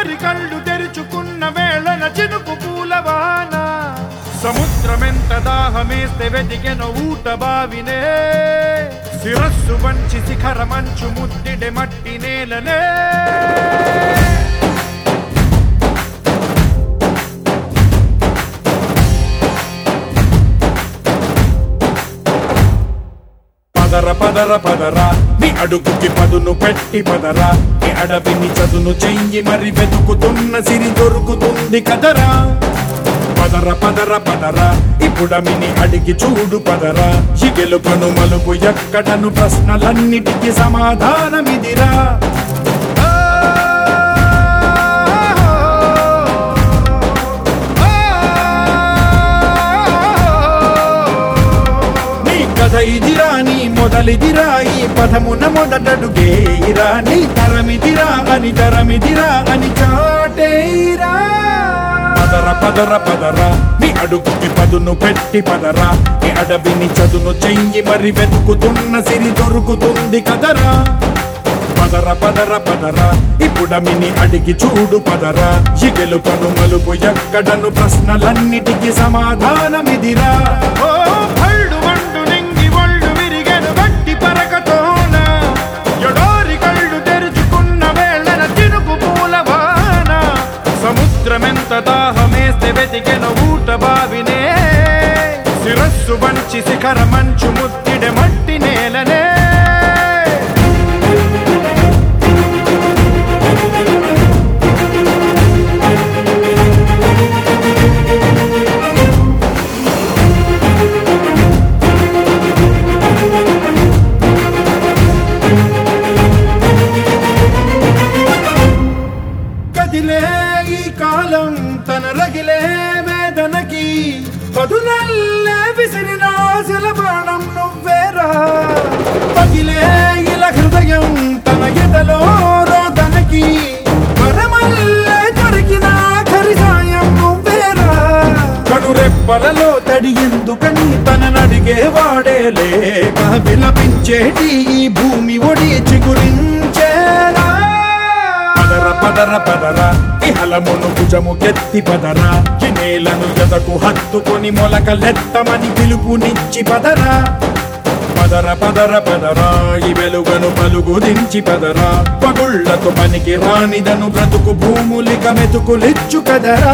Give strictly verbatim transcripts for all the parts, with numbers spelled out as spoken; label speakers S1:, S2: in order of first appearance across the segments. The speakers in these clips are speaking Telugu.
S1: ఎడారి కళ్ళు తెరుచుకున్న వేళన చినుకు పూలవాన సముద్రమెంత దాహమేస్తే వెతికెను ఊట బావినే శిరస్సు వంచి శిఖర మంచు ముద్దిడె మట్టి నేలనే పదర పదర పదరా నీ అడుగుకి పదును పెట్టి పదరా నీ అడవిని చదును చెయ్యి మరి వెతుకుతున్న సిరి దొరుకుతుంది కదరా పదర పదర పదరా ఇప్పుడమిని అడిగి చూడు పదరా ఈ గెలుపను మలుపు ఎక్కడను ప్రశ్నలన్నిటికీ సమాధానమిదిరా ఇదిరా నీ మొదలిదిరా ఈ పదమున మొదటడుగేయిరా నీ తరమిదిరా అని తరమిదిరా అని చాటేయిరా పదర పదర పదరా నీ అడుగుకి పదును పెట్టి పదరా నీ అడవిని చదును చెయ్యి మరి వెతుకుతున్న సిరి దొరుకుతుంది కదరా పదర పదర పదరా ఇప్పుడమిని అడిగి చూడు పదరా ఈ గెలుపను మలుపు ఎక్కడను ప్రశ్నలన్నిటికీ సమాధానమిదిరా ఓ భళ్ళు మండు నింగి ఒళ్ళు విరిగెను గట్టి పరకతోన ఎడారి కళ్ళు తెరుచుకున్న వేళన చినుకు పూలవాన సముద్రమెంత దాహమేస్తే వెతికెను ఊట బావినే శిరస్సు వంచి శిఖర మంచు ముద్దిడె మట్టి నేలనే కదిలే ఈ కాలం తన రగిలే వేదనకి పదునల్లే విసిరిన ఆశల బాణం నువ్వేరా పగిలే ఇలా హృదయం తన ఎదలో రోదనకి వరమల్లే దొరికిన ఆఖరి సాయం నువ్వేరా కనురెప్పలలో తడి ఎందుకని తననడిగే వాడే లేక విలపించేటి ఈ భూమి ఒడి చిగురించేరా పదర పదర పదరా ఇహలమును భుజము కెత్తి పదరా ఈ నేలను ఎదకు హత్తుకొని మొలకలెత్తమని పిలుపునిచ్చి పదరా పదర పదర పదరా ఈ వెలుగను పలుగు దించి పదరా పగుళ్లకు పనికి రానిదను బ్రతుకు భూములిక మెతుకులిచ్చు కదరా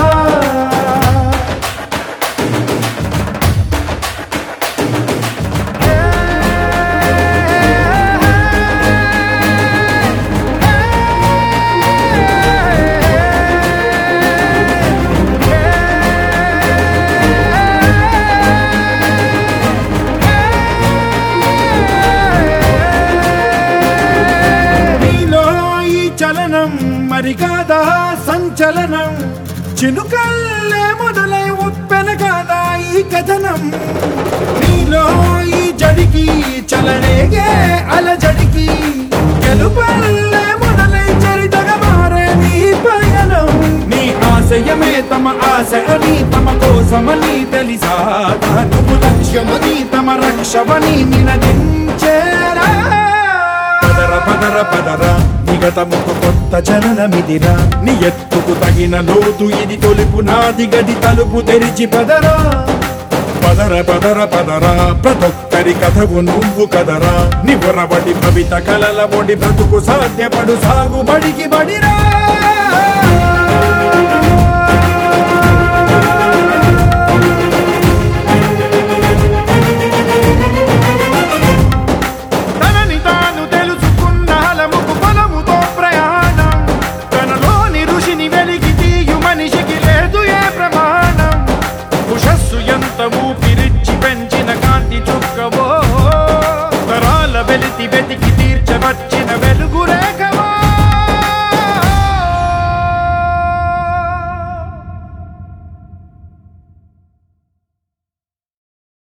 S1: మరి కాదా సంచలనం చినుకల్లే మొదలై ఉప్పెన కాదా ఈ కథనం నీలో ఈ జడికి చలనేగే అలజడికి గెలుపల్లే మొదలై చరితగా మారే నీ పయనం నీ ఆశయమే తమ ఆశ అని తమ కోసమని తెలిసా నువ్వు లక్ష్యమని తమ రక్షవని నినదించేరా పదర పదర పదరా నిగతముకు కొత్త జననమిదిరా నీ ఎత్తుకు తగిన లోతు ఇది తొలుపు నాది గది తలుపు తెరిచి పదరా పదర పదర పదరా ప్రతొక్కరి కథవు నువ్వు కదరా నివరబడి భవిత కలల బొడి బ్రతుకు సాధ్యపడు సాగుబడికి బడిరా ఊపిరిచ్చి పెంచిన కాంతి చుక్కవో తరాల వెలితి వెతికి తీర్చవచ్చిన